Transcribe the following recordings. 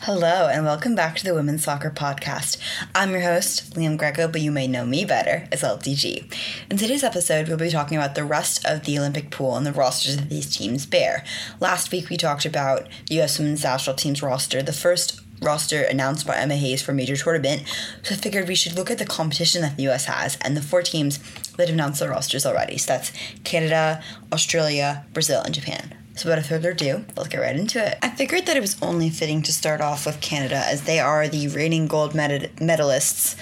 Hello, and welcome back to the Women's Soccer Podcast. I'm your host, Liam Greco, but you may know me better as LTG. In today's episode, we'll be talking about the rest of the Olympic pool and the rosters that these teams bear. Last week, we talked about the U.S. Women's National Team's roster, the first roster announced by Emma Hayes for a major tournament, so I figured we should look at the competition that the U.S. has and the 4 teams that have announced their rosters already. So that's Canada, Australia, Brazil, and Japan. So without further ado, let's get right into it. I figured that it was only fitting to start off with Canada, as they are the reigning gold medalists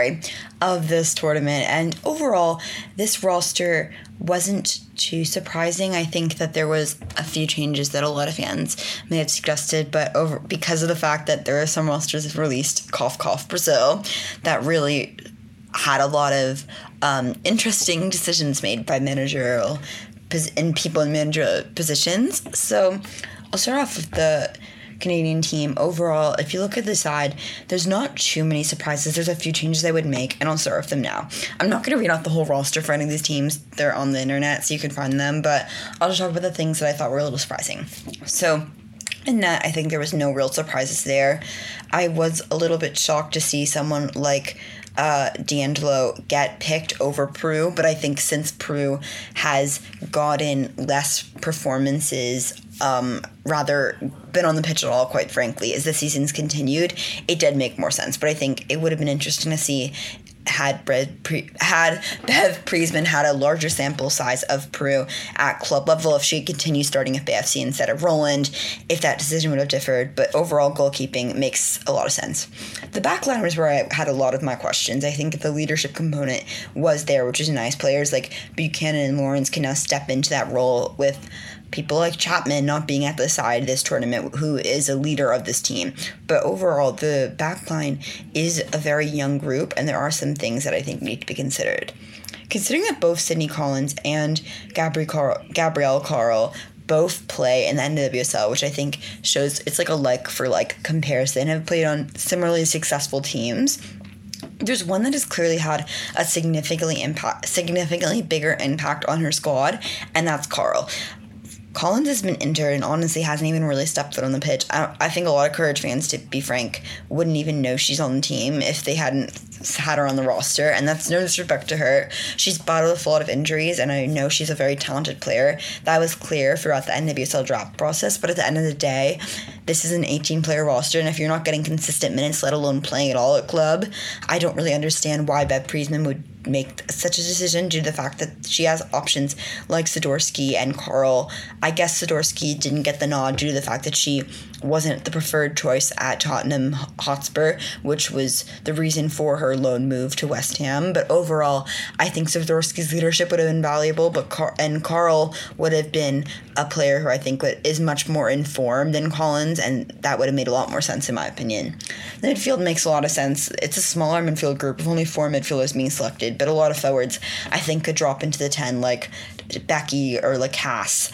of this tournament. And overall, this roster wasn't too surprising. I think that there was a few changes that a lot of fans may have suggested, but because of the fact that there are some rosters released, cough cough, Brazil, that really had a lot of interesting decisions made by managerial and people in managerial positions. So I'll start off with the Canadian team. Overall, if you look at the side, there's not too many surprises. There's a few changes I would make, and I'll start with them now. I'm not going to read out the whole roster for any of these teams. They're on the internet, so you can find them, but I'll just talk about the things that I thought were a little surprising. So in net, I think there was no real surprises there. I was a little bit shocked to see someone like D'Angelo get picked over Prue, but I think since Prue has gotten less performances, rather been on the pitch at all, quite frankly, as the season's continued, it did make more sense. But I think it would have been interesting to see had Bev Priestman had a larger sample size of Prue at club level if she continued starting at BFC instead of Roland, if that decision would have differed. But overall, goalkeeping makes a lot of sense. The back line was where I had a lot of my questions. I think the leadership component was there, which is nice. Players like Buchanan and Lawrence can now step into that role, with people like Chapman not being at the side of this tournament, who is a leader of this team. But overall, the backline is a very young group, and there are some things that I think need to be considered. Considering that both Sydney Collins and Gabrielle Carl both play in the NWSL, which I think shows it's like a like-for-like comparison, have played on similarly successful teams, there's one that has clearly had a significantly bigger impact on her squad, and that's Carl. Collins has been injured and honestly hasn't even really stepped foot on the pitch. I think a lot of Courage fans, to be frank, wouldn't even know she's on the team if they hadn't had her on the roster, and that's no disrespect to her. She's battled with a lot of injuries, and I know she's a very talented player. That was clear throughout the NWSL draft process, but at the end of the day, this is an 18-player roster, and if you're not getting consistent minutes, let alone playing at all at club, I don't really understand why Bev Priestman would make such a decision due to the fact that she has options like Zadorsky and Carl. I guess Zadorsky didn't get the nod due to the fact that she wasn't the preferred choice at Tottenham Hotspur, which was the reason for her loan move to West Ham. But overall, I think Zadorsky's leadership would have been valuable, but Carl would have been a player who I think is much more informed than Collins, and that would have made a lot more sense in my opinion. The midfield makes a lot of sense. It's a smaller midfield group with only 4 midfielders being selected, but a lot of forwards I think could drop into the 10, like Becky or like Cass.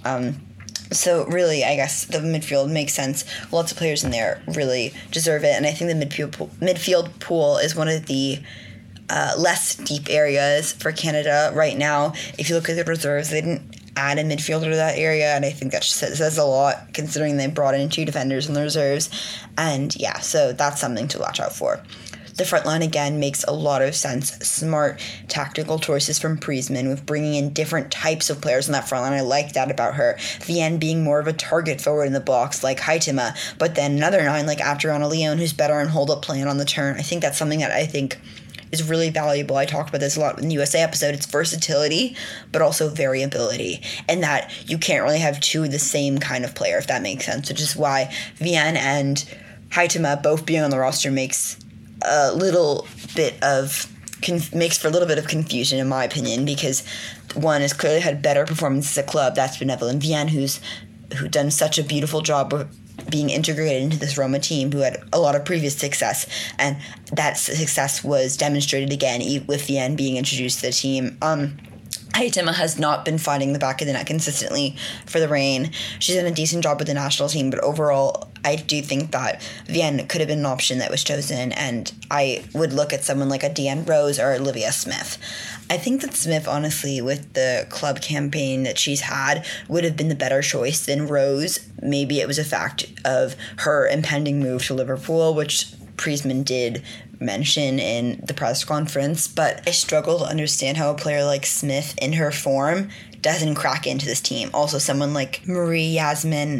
So really, I guess the midfield makes sense. Lots of players in there really deserve it, and I think the midfield pool is one of the less deep areas for Canada right now. If you look at the reserves, they didn't add a midfielder to that area, and I think that says a lot considering they brought in 2 defenders in the reserves. And yeah, so that's something to watch out for. The front line, again, makes a lot of sense. Smart tactical choices from Priestman with bringing in different types of players in that front line. I like that about her. Vienne being more of a target forward in the box like Haitema, but then another 9 like Adriana Leon, who's better on hold-up playing on the turn. I think that's something that I think is really valuable. I talked about this a lot in the USA episode. It's versatility, but also variability, and that you can't really have 2 of the same kind of player, if that makes sense, which is why Vienne and Haitema both being on the roster makes for a little bit of confusion in my opinion, because one has clearly had better performances at club. That's been Evelyn Vienne, who's done such a beautiful job of being integrated into this Roma team, who had a lot of previous success, and that success was demonstrated again with Vienne being introduced to the team. Haitema has not been finding the back of the net consistently for the Reign. She's done a decent job with the national team, but overall, I do think that Vienne could have been an option that was chosen, and I would look at someone like a Deanne Rose or Olivia Smith. I think that Smith, honestly, with the club campaign that she's had, would have been the better choice than Rose. Maybe it was a fact of her impending move to Liverpool, which Priestman did mention in the press conference, but I struggle to understand how a player like Smith in her form doesn't crack into this team. Also, someone like Marie-Yasmin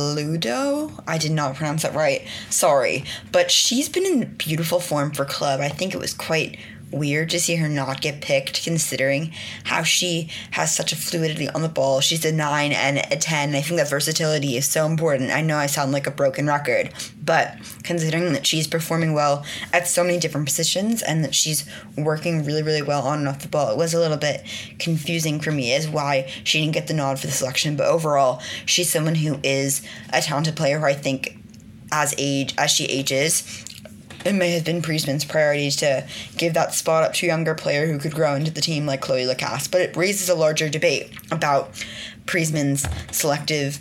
Aludo, I did not pronounce that right, sorry, but she's been in beautiful form for club. I think it was quite weird to see her not get picked, considering how she has such a fluidity on the ball. She's a 9 and a 10. I think that versatility is so important. I know I sound like a broken record, but considering that she's performing well at so many different positions and that she's working really, really well on and off the ball, it was a little bit confusing for me as why she didn't get the nod for the selection. But overall, she's someone who is a talented player who I think as she ages, it may have been Priestman's priority to give that spot up to a younger player who could grow into the team like Chloe Lacasse. But it raises a larger debate about Priestman's selective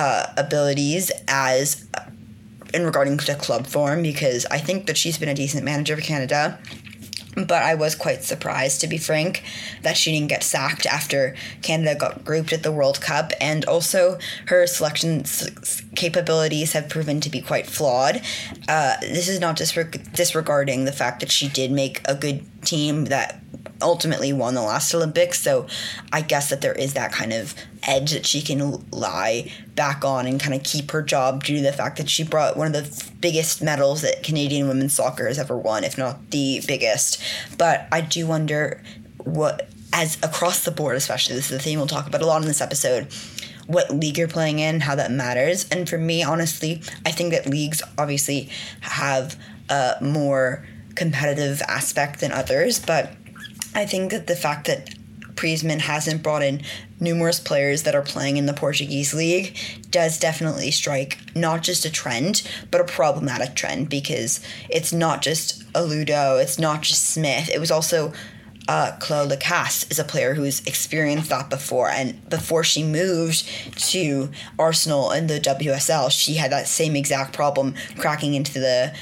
abilities as in regarding to club form, because I think that she's been a decent manager for Canada. But I was quite surprised, to be frank, that she didn't get sacked after Canada got grouped at the World Cup. And also, her selection capabilities have proven to be quite flawed. This is not disregarding the fact that she did make a good team that ultimately won the last Olympics. So I guess that there is that kind of edge that she can lie back on and kind of keep her job due to the fact that she brought one of the biggest medals that Canadian women's soccer has ever won, if not the biggest. But I do wonder what, as across the board especially, this is the theme we'll talk about a lot in this episode, what league you're playing in, how that matters. And for me, honestly, I think that leagues obviously have a more competitive aspect than others, but I think that the fact that Priestman hasn't brought in numerous players that are playing in the Portuguese league does definitely strike not just a trend, but a problematic trend, because it's not just Aludo, it's not just Smith, it was also Chloe Lacasse is a player who's experienced that before, and before she moved to Arsenal in the WSL, she had that same exact problem cracking into the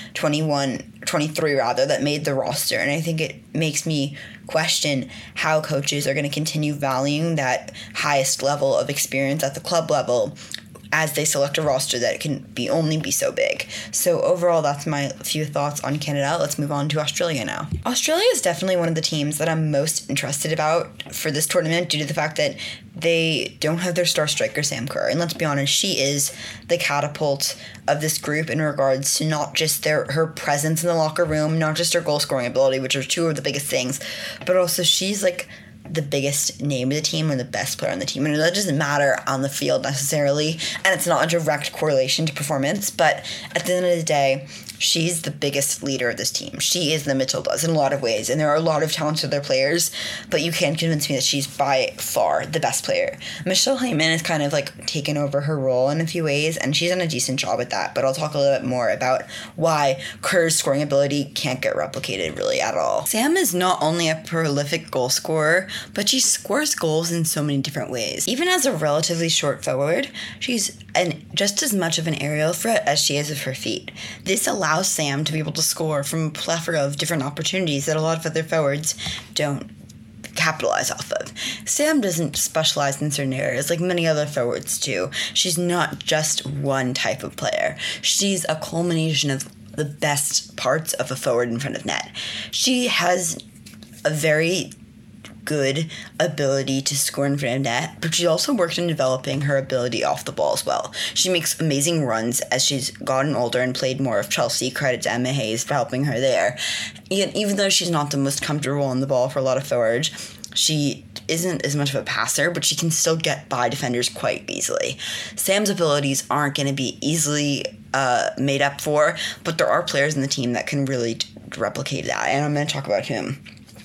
23 that made the roster. And I think it makes me question how coaches are going to continue valuing that highest level of experience at the club level as they select a roster that can only be so big. So overall, that's my few thoughts on Canada. Let's move on to Australia now. Australia is definitely one of the teams that I'm most interested about for this tournament due to the fact that they don't have their star striker, Sam Kerr. And let's be honest, she is the catapult of this group in regards to not just her presence in the locker room, not just her goal-scoring ability, which are two of the biggest things, but also she's like the biggest name of the team or the best player on the team. And that doesn't matter on the field necessarily, and it's not a direct correlation to performance, but at the end of the day, she's the biggest leader of this team. She is the Matildas in a lot of ways, and there are a lot of talented other players, but you can't convince me that she's by far the best player. Michelle Hyman has kind of like taken over her role in a few ways, and she's done a decent job at that, but I'll talk a little bit more about why Kerr's scoring ability can't get replicated really at all. Sam is not only a prolific goal scorer, but she scores goals in so many different ways. Even as a relatively short forward, she's just as much of an aerial threat as she is with her feet. This allows Sam to be able to score from a plethora of different opportunities that a lot of other forwards don't capitalize off of. Sam doesn't specialize in certain areas like many other forwards do. She's not just one type of player. She's a culmination of the best parts of a forward in front of net. She has a very good ability to score in front of net, but she also worked on developing her ability off the ball as well. She makes amazing runs as she's gotten older and played more of Chelsea. Credit to Emma Hayes for helping her there. Even though she's not the most comfortable on the ball for a lot of forwards, she isn't as much of a passer, but she can still get by defenders quite easily. Sam's abilities aren't going to be easily made up for, but there are players in the team that can really replicate that, and I'm going to talk about him.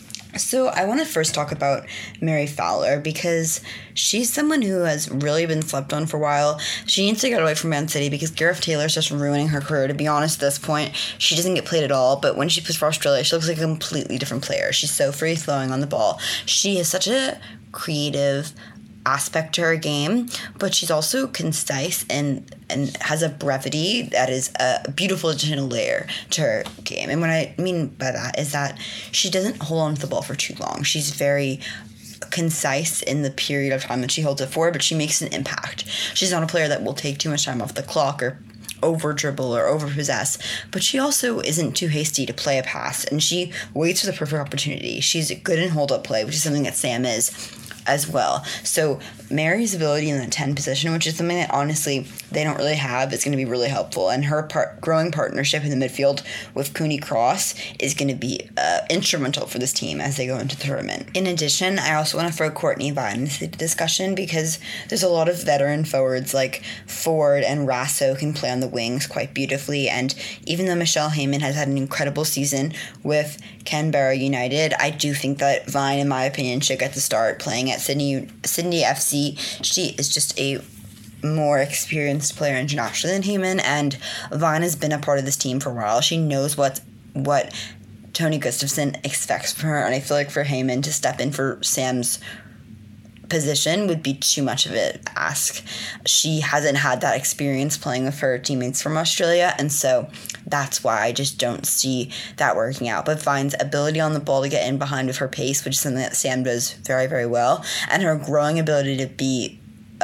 So I want to first talk about Mary Fowler, because she's someone who has really been slept on for a while. She needs to get away from Man City because Gareth Taylor's just ruining her career. To be honest, at this point, she doesn't get played at all, but when she plays for Australia, she looks like a completely different player. She's so free-flowing on the ball. She is such a creative aspect to her game, but she's also concise and has a brevity that is a beautiful additional layer to her game. And what I mean by that is that she doesn't hold on to the ball for too long. She's very concise in the period of time that she holds it for, but she makes an impact. She's not a player that will take too much time off the clock or over dribble or over possess, but she also isn't too hasty to play a pass, and she waits for the perfect opportunity. She's good in hold up play, which is something that Sam is as well. So Mary's ability in the 10 position, which is something that honestly they don't really have, is going to be really helpful. And her growing partnership in the midfield with Cooney Cross is going to be instrumental for this team as they go into the tournament. In addition, I also want to throw Courtney Vine into the discussion because there's a lot of veteran forwards like Ford and Rasso can play on the wings quite beautifully. And even though Michelle Heyman has had an incredible season with Canberra United, I do think that Vine, in my opinion, should get to start playing at Sydney FC. She is just a more experienced player internationally than Heyman, and Vine has been a part of this team for a while. She knows what Tony Gustafson expects from her, and I feel like for Heyman to step in for Sam's position would be too much of an ask. She hasn't had that experience playing with her teammates from Australia, and so that's why I just don't see that working out. But Vine's ability on the ball to get in behind with her pace, which is something that Sam does very, very well, and her growing ability to be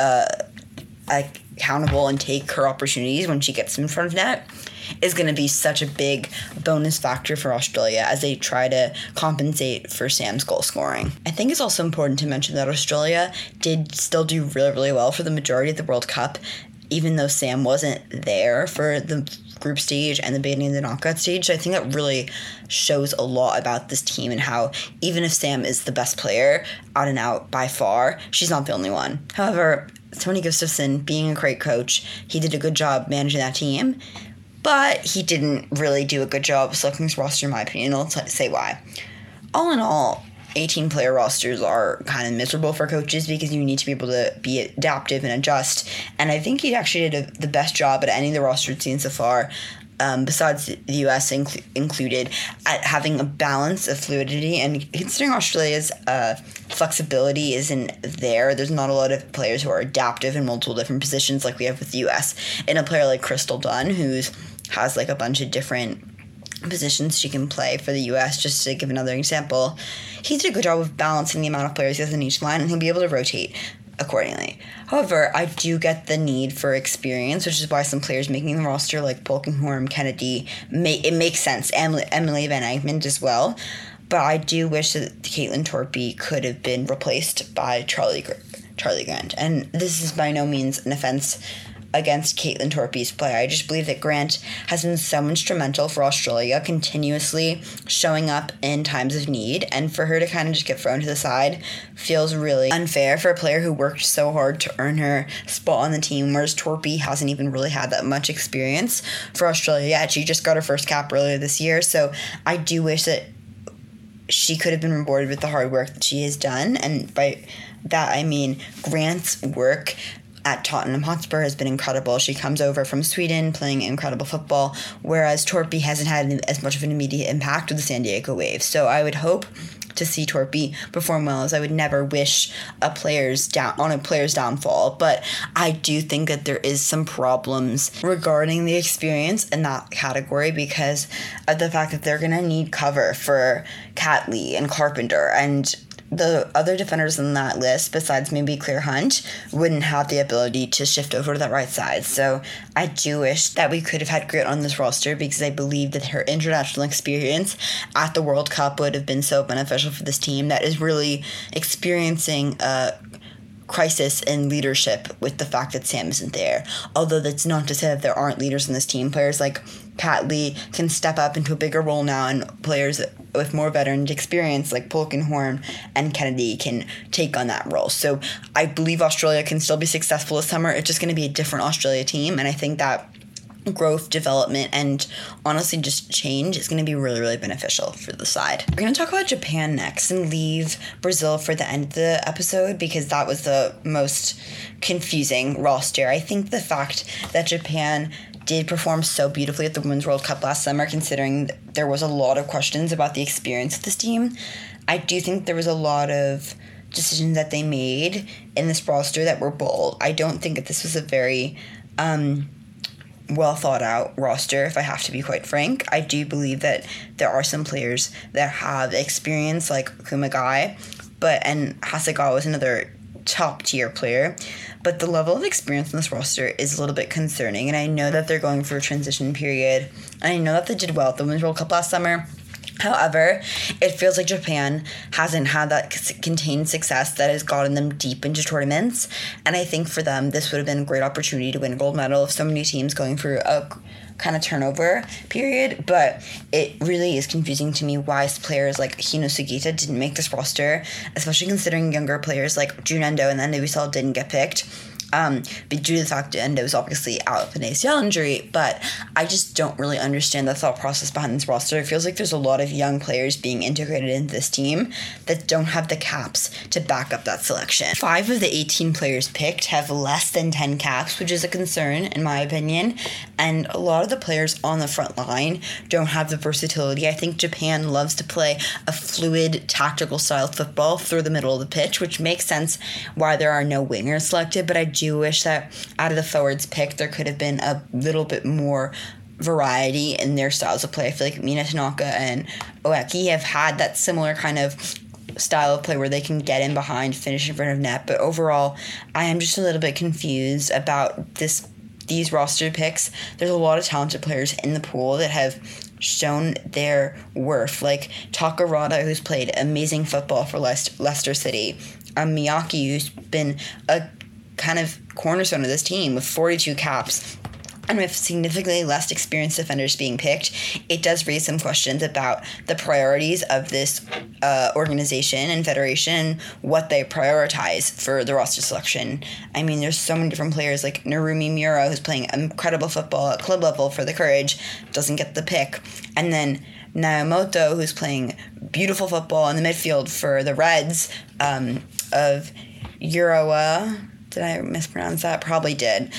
accountable and take her opportunities when she gets in front of net is going to be such a big bonus factor for Australia as they try to compensate for Sam's goal scoring. I think it's also important to mention that Australia did still do really, really well for the majority of the World Cup, even though Sam wasn't there for the group stage and the beginning of the knockout stage. So I think that really shows a lot about this team and how even if Sam is the best player out and out by far, she's not the only one. However, Tony Gustafson, being a great coach, he did a good job managing that team, but he didn't really do a good job selecting his roster, in my opinion. I'll say why. All in all, 18-player rosters are kind of miserable for coaches because you need to be able to be adaptive and adjust. And I think he actually did the best job at any of the rosters seen so far, besides the U.S. included, at having a balance of fluidity. And considering Australia's flexibility isn't there's not a lot of players who are adaptive in multiple different positions like we have with the U.S. And a player like Crystal Dunn, who has like a bunch of different positions she can play for the U.S., just to give another example, he did a good job of balancing the amount of players he has in each line, and he'll be able to rotate accordingly. However, I do get the need for experience, which is why some players making the roster like Polkinghorne, Kennedy, it makes sense. Emily Van Egmond as well. But I do wish that Caitlin Torpey could have been replaced by Charlie Grant. And this is by no means an offense against Caitlin Torpey's play. I just believe that Grant has been so instrumental for Australia, continuously showing up in times of need, and for her to kind of just get thrown to the side feels really unfair for a player who worked so hard to earn her spot on the team, whereas Torpey hasn't even really had that much experience for Australia yet. She just got her first cap earlier this year, so I do wish that she could have been rewarded with the hard work that she has done, and by that I mean Grant's work at Tottenham Hotspur has been incredible. She comes over from Sweden playing incredible football, whereas Torpey hasn't had as much of an immediate impact with the San Diego Wave. So I would hope to see Torpey perform well, as I would never wish a player's downfall. But I do think that there is some problems regarding the experience in that category because of the fact that they're going to need cover for Catley and Carpenter, and the other defenders on that list, besides maybe Claire Hunt, wouldn't have the ability to shift over to that right side. So I do wish that we could have had Grant on this roster because I believe that her international experience at the World Cup would have been so beneficial for this team that is really experiencing a crisis in leadership with the fact that Sam isn't there. Although that's not to say that there aren't leaders in this team. Players like Catley can step up into a bigger role now, and players with more veteran experience like Polkinghorne and Kennedy can take on that role. So I believe Australia can still be successful this summer. It's just going to be a different Australia team, and I think that growth, development, and honestly just change is going to be really, really beneficial for the side. We're going to talk about Japan next and leave Brazil for the end of the episode because that was the most confusing roster. I think the fact that Japan did perform so beautifully at the Women's World Cup last summer, considering there was a lot of questions about the experience of this team, I do think there was a lot of decisions that they made in this roster that were bold. I don't think that this was a very well thought out roster, if I have to be quite frank. I do believe that there are some players that have experience, like Kumagai, and Hasegawa is another top tier player, but the level of experience in this roster is a little bit concerning, and I know that they're going through a transition period, and I know that they did well at the Women's World Cup last summer. However, it feels like Japan hasn't had that contained success that has gotten them deep into tournaments. And I think for them, this would have been a great opportunity to win a gold medal if so many teams going through a kind of turnover period. But it really is confusing to me why players like Hino Sugita didn't make this roster, especially considering younger players like Jun Endo and then we saw didn't get picked. But due to the fact that Endo was obviously out with an ACL injury, but I just don't really understand the thought process behind this roster. It feels like there's a lot of young players being integrated into this team that don't have the caps to back up that selection. 5 of the 18 players picked have less than 10 caps, which is a concern in my opinion, and a lot of the players on the front line don't have the versatility. I think Japan loves to play a fluid, tactical style of football through the middle of the pitch, which makes sense why there are no wingers selected, but I do wish that out of the forwards picked, there could have been a little bit more variety in their styles of play. I feel like Mina Tanaka and Oeki have had that similar kind of style of play where they can get in behind, finish in front of net, but overall, I am just a little bit confused about these roster picks. There's a lot of talented players in the pool that have shown their worth, like Takarada, who's played amazing football for Leicester City, Miyake, who's been a kind of cornerstone of this team with 42 caps, and with significantly less experienced defenders being picked. It does raise some questions about the priorities of this organization and federation, what they prioritize for the roster selection. I mean, there's so many different players like Narumi Miura, who's playing incredible football at club level for the Courage, doesn't get the pick, and then Naomoto, who's playing beautiful football in the midfield for the Reds of Urawa. Did I mispronounce that? Probably did.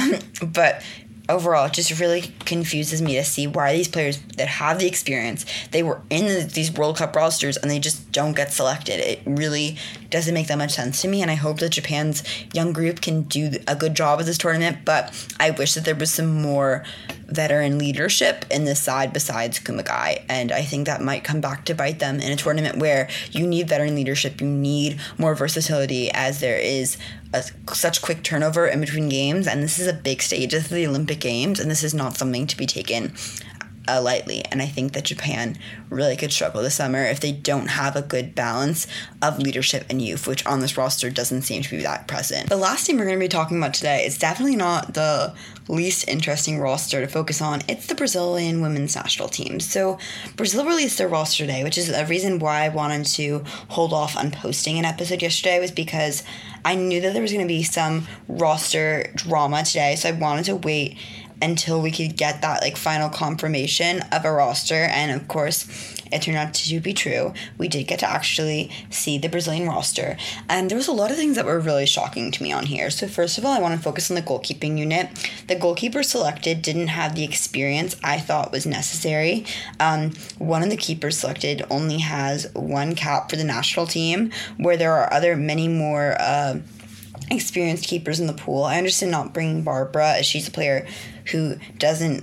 But overall, it just really confuses me to see why these players that have the experience, they were in these World Cup rosters and they just don't get selected. It really doesn't make that much sense to me, and I hope that Japan's young group can do a good job of this tournament, but I wish that there was some more veteran leadership in this side besides Kumagai, and I think that might come back to bite them in a tournament where you need veteran leadership, you need more versatility, as there is such quick turnover in between games, and this is a big stage. This is the Olympic Games, and this is not something to be taken lightly, and I think that Japan really could struggle this summer if they don't have a good balance of leadership and youth, which on this roster doesn't seem to be that present. The last team we're going to be talking about today is definitely not the least interesting roster to focus on. It's the Brazilian women's national team. So Brazil released their roster today, which is a reason why I wanted to hold off on posting an episode yesterday, was because I knew that there was going to be some roster drama today, so I wanted to wait until we could get that final confirmation of a roster, and of course it turned out to be true. We did get to actually see the Brazilian roster, and there was a lot of things that were really shocking to me on here. So first of all, I want to focus on the goalkeeping unit. The goalkeeper selected didn't have the experience I thought was necessary. One of the keepers selected only has 1 cap for the national team, where there are many more experienced keepers in the pool. I understand not bringing Barbara, as she's a player who doesn't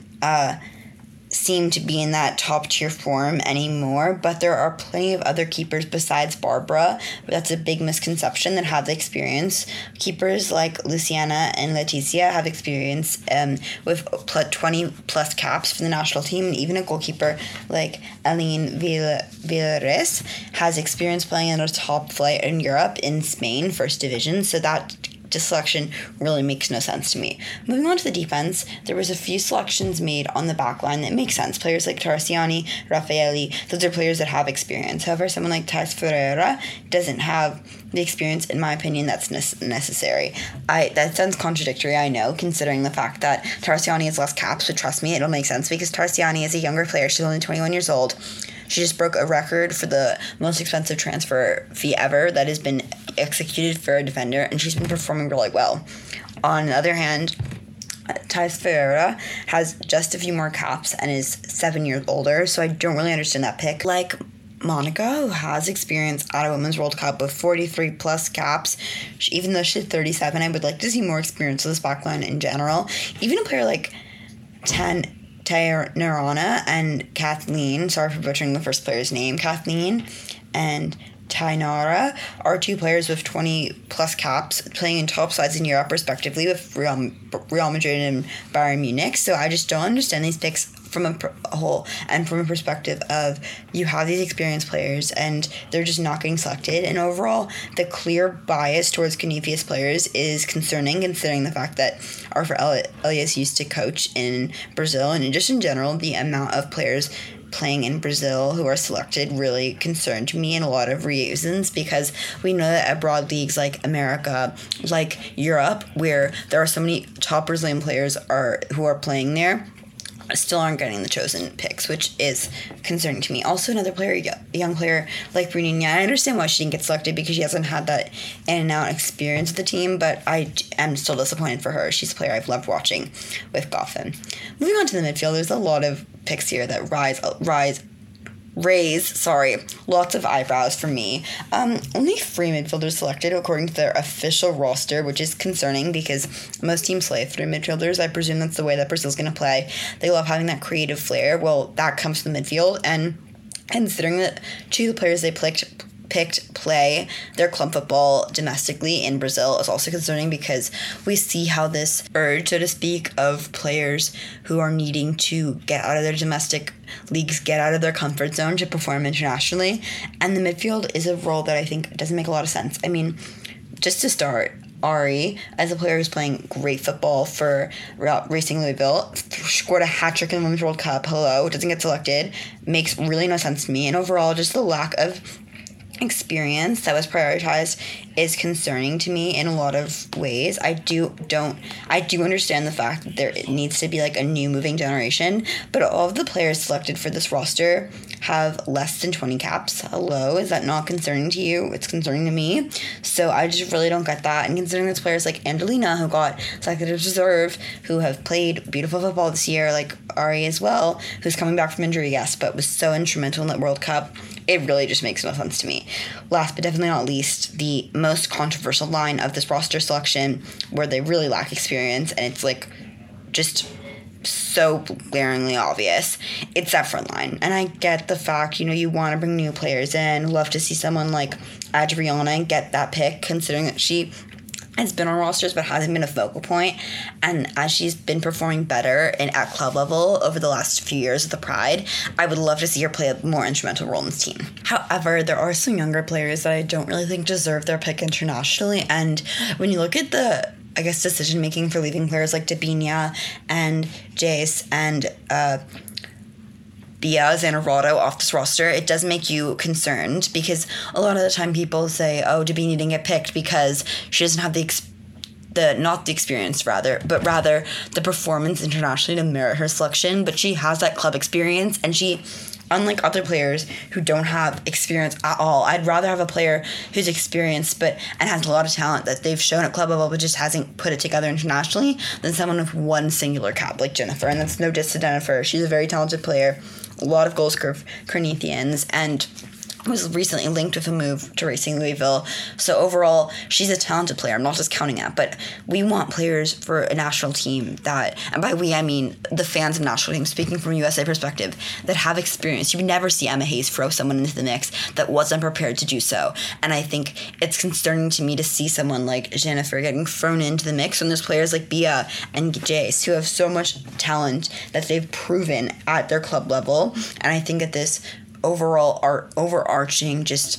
seem to be in that top tier form anymore, but there are plenty of other keepers besides Barbara. That's a big misconception, that have the experience. Keepers like Luciana and Leticia have experience with 20 plus caps for the national team, and even a goalkeeper like Aline Villares has experience playing at a top flight in Europe, in Spain, first division, so that selection really makes no sense to me. Moving on to the defense, there was a few selections made on the back line that make sense. Players like Tarsiani, Raffaelli, those are players that have experience. However, someone like Thais Ferreira doesn't have the experience, in my opinion, that's necessary. That sounds contradictory, I know, considering the fact that Tarsiani has less caps, but trust me, it'll make sense because Tarsiani is a younger player. She's only 21 years old. She just broke a record for the most expensive transfer fee ever that has been executed for a defender, and she's been performing really well. On the other hand, Thais Ferreira has just a few more caps and is 7 years older, so I don't really understand that pick. Like Monica, who has experience at a Women's World Cup with 43 plus caps. Even though she's 37, I would like to see more experience with this backline in general. Even a player like Tainara and Kathleen, sorry for butchering the first player's name, Kathleen and Tainara are two players with 20 plus caps playing in top sides in Europe respectively with Real Madrid and Bayern Munich. So I just don't understand these picks from a whole and from a perspective of you have these experienced players and they're just not getting selected. And overall, the clear bias towards Canifius players is concerning, considering the fact that Arthur Elias used to coach in Brazil, and just in general, the amount of players playing in Brazil who are selected really concerned me in a lot of reasons, because we know that abroad leagues like America, like Europe, where there are so many top Brazilian players who are playing there, still aren't getting the chosen picks, which is concerning to me. Also, another player, a young player like Bruninha, I understand why she didn't get selected because she hasn't had that in-and-out experience with the team, but I am still disappointed for her. She's a player I've loved watching with Gotham. Moving on to the midfield, there's a lot of picks here that raise lots of eyebrows for me. Only 3 midfielders selected according to their official roster, which is concerning because most teams play 3 midfielders. I presume that's the way that Brazil's going to play. They love having that creative flair. Well, that comes from the midfield, and considering that 2 of the players they picked play their club football domestically in Brazil is also concerning, because we see how this urge, so to speak, of players who are needing to get out of their domestic leagues, get out of their comfort zone to perform internationally. And the midfield is a role that I think doesn't make a lot of sense. I mean, just to start, Ari, as a player who's playing great football for Racing Louisville, scored a hat-trick in the Women's World Cup, doesn't get selected, makes really no sense to me. And overall, just the lack of experience that was prioritized is concerning to me in a lot of ways. I do understand the fact that there needs to be like a new moving generation, but all of the players selected for this roster have less than 20 caps. Hello, is that not concerning to you? It's concerning to me. So I just really don't get that. And considering there's players like Angelina who got selected as reserve, who have played beautiful football this year, like Ari as well, who's coming back from injury, yes, but was so instrumental in that World Cup, it really just makes no sense to me. Last but definitely not least, the most controversial line of this roster selection where they really lack experience, and it's like just so glaringly obvious, it's that front line. And I get the fact, you want to bring new players in, love to see someone like Adriana get that pick, considering that she has been on rosters but hasn't been a focal point, and as she's been performing better at club level over the last few years with the Pride, I would love to see her play a more instrumental role in this team. However, there are some younger players that I don't really think deserve their pick internationally, and when you look at the decision making for leaving players like Debinha and Jace and Bia Zanarado off this roster, it does make you concerned, because a lot of the time people say, Debinha didn't get picked because she doesn't have not the experience, rather the performance internationally to merit her selection. But she has that club experience, and she, unlike other players who don't have experience at all, I'd rather have a player who's experienced and has a lot of talent that they've shown at club level but just hasn't put it together internationally than someone with one singular cap like Jennifer. And that's no diss to Jennifer. She's a very talented player, a lot of goals for Corinthians, and was recently linked with a move to Racing Louisville. So overall, she's a talented player. I'm not just counting that, but we want players for a national team that, and by we I mean the fans of national teams, speaking from a USA perspective, that have experience. You would never see Emma Hayes throw someone into the mix that wasn't prepared to do so. And I think it's concerning to me to see someone like Jennifer getting thrown into the mix when there's players like Bia and Jace who have so much talent that they've proven at their club level. And I think that this overall overarching just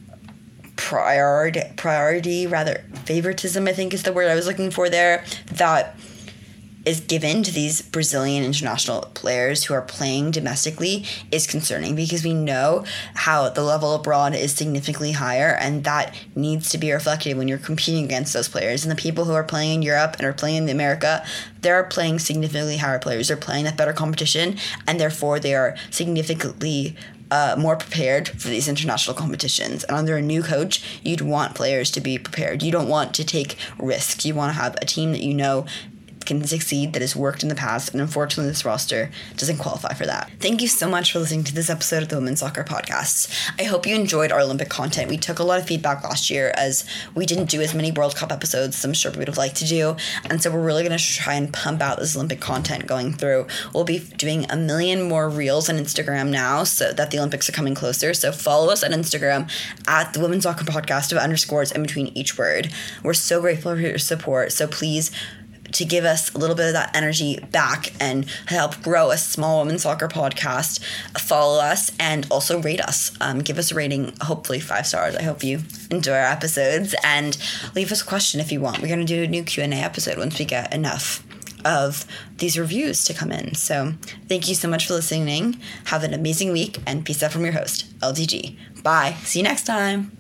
favoritism, I think is the word I was looking for there, that is given to these Brazilian international players who are playing domestically is concerning, because we know how the level abroad is significantly higher, and that needs to be reflected when you're competing against those players. And the people who are playing in Europe and are playing in America, they're playing significantly higher players. They're playing that better competition, and therefore they are significantly more prepared for these international competitions. And under a new coach, you'd want players to be prepared. You don't want to take risks. You want to have a team that can succeed that has worked in the past, and unfortunately this roster doesn't qualify for that. Thank you so much for listening to this episode of the Women's Soccer Podcast. I hope you enjoyed our Olympic content. We took a lot of feedback last year as we didn't do as many World Cup episodes as I'm sure we would have liked to do, and so we're really going to try and pump out this Olympic content going through. We'll be doing a million more reels on Instagram now so that the Olympics are coming closer, so follow us on Instagram at the Women's Soccer Podcast with underscores in between each word. We're so grateful for your support, so please, to give us a little bit of that energy back and help grow a small women's soccer podcast, follow us and also rate us. Give us a rating, hopefully 5 stars. I hope you enjoy our episodes, and leave us a question if you want. We're going to do a new Q&A episode once we get enough of these reviews to come in. So thank you so much for listening. Have an amazing week, and peace out from your host, LDG. Bye. See you next time.